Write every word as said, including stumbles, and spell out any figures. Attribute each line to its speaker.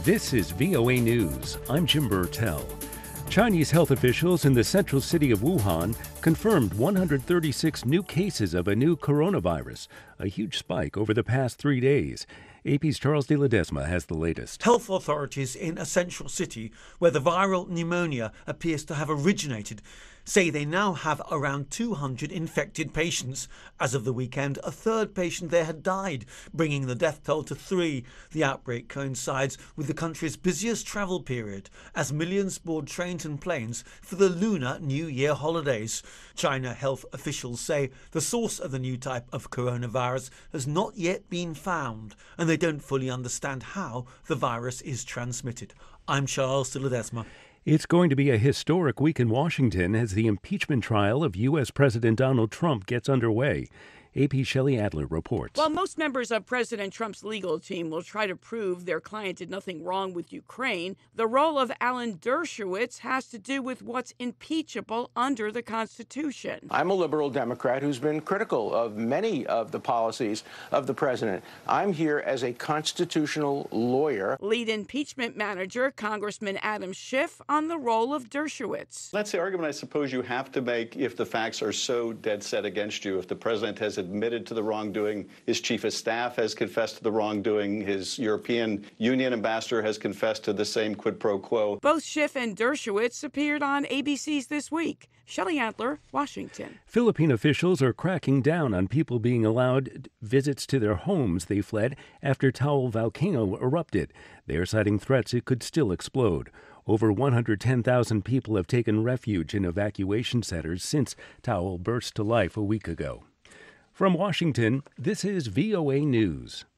Speaker 1: This is V O A News. I'm Jim Burtell. Chinese health officials in the central city of Wuhan confirmed one hundred thirty-six new cases of a new coronavirus, a huge spike over the past three days. A P's Charles de Ledesma has the latest.
Speaker 2: Health authorities in a central city where the viral pneumonia appears to have originated say they now have around two hundred infected patients. As of the weekend, a third patient there had died, bringing the death toll to three. The outbreak coincides with the country's busiest travel period, as millions board trains and planes for the Lunar New Year holidays. China health officials say the source of the new type of coronavirus has not yet been found, and they don't fully understand how the virus is transmitted. I'm Charles de Ledesma.
Speaker 1: It's going to be a historic week in Washington as the impeachment trial of U S. President Donald Trump gets underway. A P's Shelley Adler reports.
Speaker 3: While most members of President Trump's legal team will try to prove their client did nothing wrong with Ukraine, the role of Alan Dershowitz has to do with what's impeachable under the Constitution.
Speaker 4: I'm a liberal Democrat who's been critical of many of the policies of the president. I'm here as a constitutional lawyer.
Speaker 3: Lead impeachment manager Congressman Adam Schiff on the role of Dershowitz.
Speaker 5: That's the argument I suppose you have to make if the facts are so dead set against you. If the president has admitted to the wrongdoing, his chief of staff has confessed to the wrongdoing, his European Union ambassador has confessed to the same quid pro quo.
Speaker 3: Both Schiff and Dershowitz appeared on A B C's This Week. Shelley Adler, Washington.
Speaker 1: Philippine officials are cracking down on people being allowed visits to their homes they fled after Taal volcano erupted. They are citing threats it could still explode. Over one hundred ten thousand people have taken refuge in evacuation centers since Taal burst to life a week ago. From Washington, this is V O A News.